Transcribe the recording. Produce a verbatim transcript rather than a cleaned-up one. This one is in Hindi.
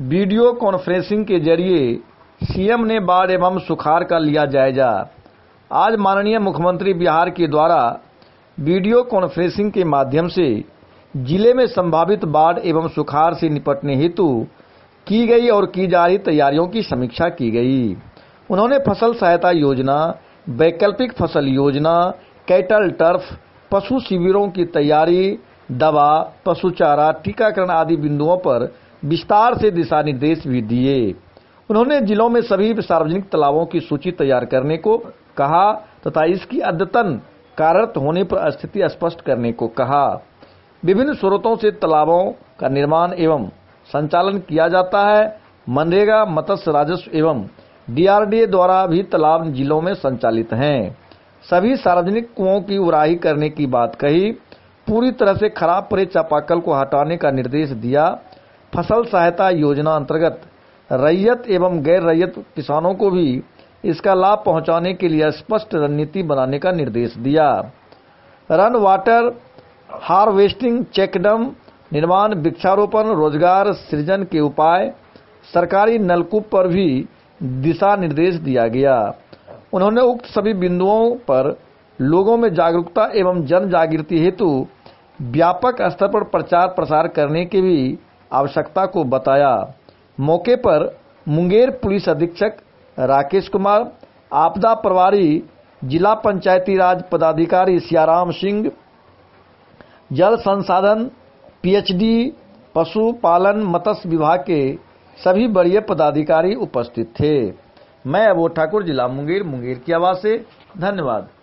वीडियो कॉन्फ्रेंसिंग के जरिए सीएम ने बाढ़ एवं सुखाड़ का लिया जायजा। आज माननीय मुख्यमंत्री बिहार के द्वारा वीडियो कॉन्फ्रेंसिंग के माध्यम से जिले में संभावित बाढ़ एवं सुखाड़ से निपटने हेतु की गई और की जा रही तैयारियों की समीक्षा की गई। उन्होंने फसल सहायता योजना, वैकल्पिक फसल योजना, कैटल टर्फ, पशु शिविरों की तैयारी, दवा, पशु चारा, टीकाकरण आदि बिंदुओं पर विस्तार से दिशा निर्देश भी दिए। उन्होंने जिलों में सभी सार्वजनिक तालाबों की सूची तैयार करने को कहा तथा इसकी अद्यतन कार्यरत होने पर स्थिति स्पष्ट करने को कहा। विभिन्न स्रोतों से तालाबों का निर्माण एवं संचालन किया जाता है। मनरेगा, मत्स्य राजस्व एवं डीआरडीए द्वारा भी तालाब जिलों में संचालित हैं। सभी सार्वजनिक कुओं की उड़ाही करने की बात कही। पूरी तरह से खराब पड़े चापाकल को हटाने का निर्देश दिया। फसल सहायता योजना अंतर्गत रैयत एवं गैर रैयत किसानों को भी इसका लाभ पहुंचाने के लिए स्पष्ट रणनीति बनाने का निर्देश दिया। रन वाटर हार्वेस्टिंग, चेकडैम निर्माण, वृक्षारोपण, रोजगार सृजन के उपाय, सरकारी नलकूप पर भी दिशा निर्देश दिया गया। उन्होंने उक्त सभी बिंदुओं पर लोगों में जागरूकता एवं जन जागृति हेतु व्यापक स्तर पर प्रचार प्रसार करने की भी आवश्यकता को बताया। मौके पर मुंगेर पुलिस अधीक्षक राकेश कुमार, आपदा प्रभारी जिला पंचायती राज पदाधिकारी सियाराम सिंह, जल संसाधन, पीएचडी, पशुपालन, मत्स्य विभाग के सभी वरीय पदाधिकारी उपस्थित थे। मैं अबोध ठाकुर, जिला मुंगेर, मुंगेर की आवाज से धन्यवाद।